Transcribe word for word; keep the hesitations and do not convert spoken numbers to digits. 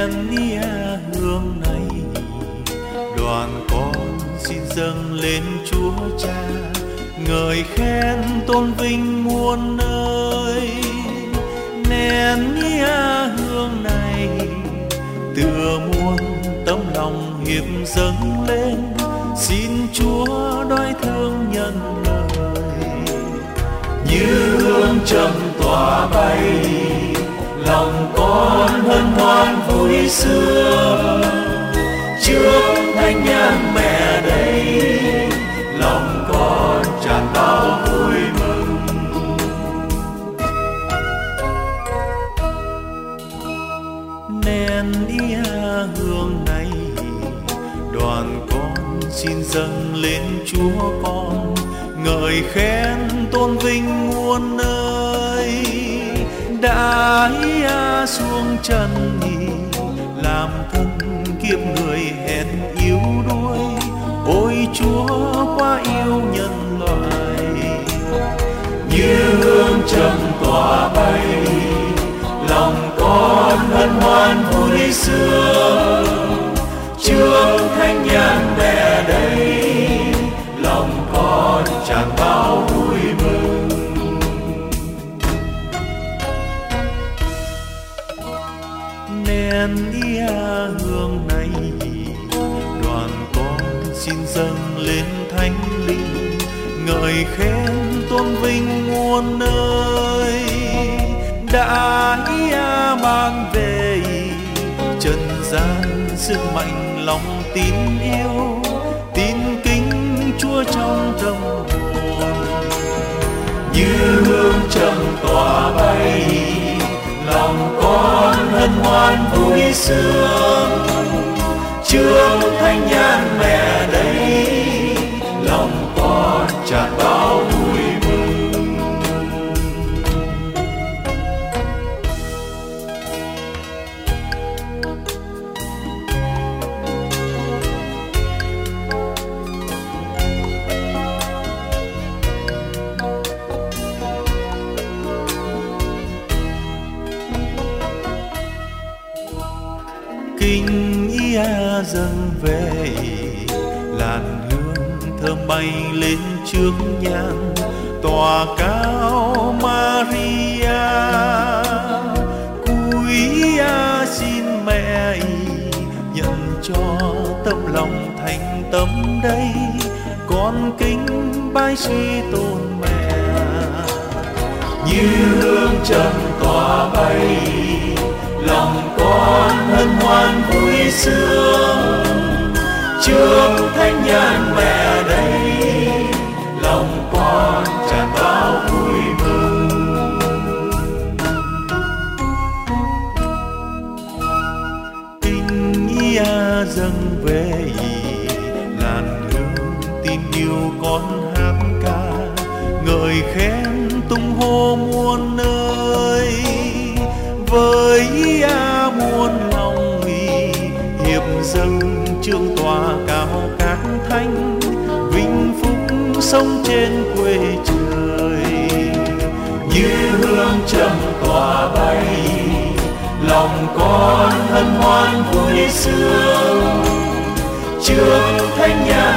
nén nia hương này, đoàn con xin dâng lên Chúa Cha, ngợi khen tôn vinh muôn nơi. Nén nia hương này tựa muôn tấm lòng hiệp dâng lên, xin Chúa đoái thương nhân lời. Như hương trầm tỏa bay, lòng con hân hoan vui sướng. Trước thánh nhang mẹ đây, lòng con tràn bao vui mừng. Nén nia hương này, đoàn con xin dâng lên Chúa con, ngợi khen tôn vinh muôn nơi. Đã ia xuống chân nhì, làm thân kiếp người hèn yếu đuối. Ôi Chúa quá yêu nhân loại, như hương trầm tỏa bay, lòng con hân hoan vui sướng. Trước thánh nhang mẹ đây, lòng con tràn bao vui mừng. Nén nia hương này, đoàn con xin dâng lên thánh linh, ngợi khen tôn vinh muôn nơi. Đã ia mang về trần gian sức mạnh lòng tín yêu, tín kính Chúa trong tâm hồn. Như hương trầm tỏa bay, lòng con hân hoan vui sướng. Trước thánh nhang mẹ đây, lòng con tràn bao vui mừng. Kinh ia dâng về, làn hương thơm bay lên trước nhang, tỏa cao Maria. Cúi xin mẹ nhận cho tấm lòng thành tâm đây, con kính bái suy tôn mẹ. Như hương trầm tỏa bay, lòng con hân hoan vui sướng. Trước thánh nhang mẹ đây, lòng con tràn bao vui mừng. Kinh ia dâng về, làn hương tin yêu con hát ca, ngợi khen tung hô muôn nơi. Với ia muôn lòng nghi, hiệp dâng trương tòa cao các thánh, vinh phúc sống trên quê trời. Như hương trầm tỏa bay, lòng con hân hoan vui sướng. Trước thánh nhang